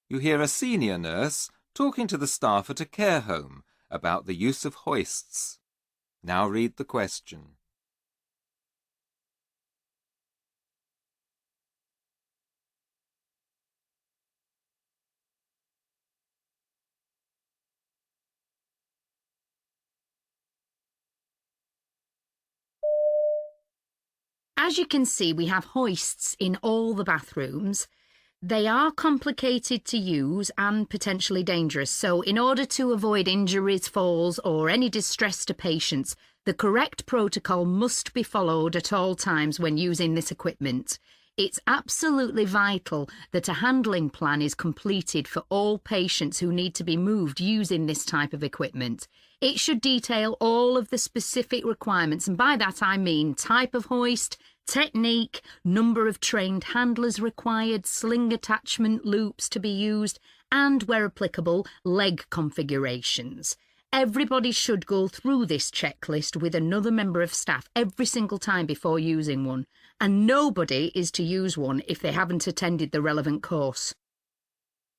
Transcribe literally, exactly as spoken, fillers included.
You hear a senior nurse talking to the staff at a care home about the use of hoists. Now read the question. As you can see, we have hoists in all the bathrooms. They are complicated to use and potentially dangerous, so in order to avoid injuries, falls or any distress to patients, the correct protocol must be followed at all times when using this equipment. It's absolutely vital that a handling plan is completed for all patients who need to be moved using this type of equipment. It should detail all of the specific requirements, and by that I mean type of hoist, technique, number of trained handlers required, sling attachment loops to be used, and, where applicable, leg configurations. Everybody should go through this checklist with another member of staff every single time before using one, and nobody is to use one if they haven't attended the relevant course.